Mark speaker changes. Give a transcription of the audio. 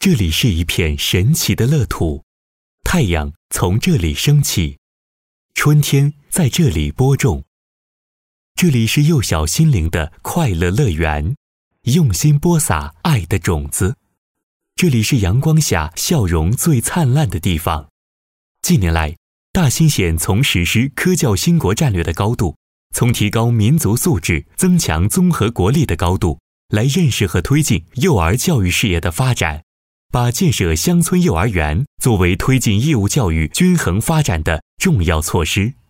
Speaker 1: 这里是一片神奇的乐土，太阳从这里升起，春天在这里播种。这里是幼小心灵的快乐乐园，用心播撒爱的种子。这里是阳光下笑容最灿烂的地方。近年来，大兴县从实施科教兴国战略的高度，从提高民族素质、增强综合国力的高度，来认识和推进幼儿教育事业的发展，把建设乡村幼儿园作为推进义务教育均衡发展的重要措施。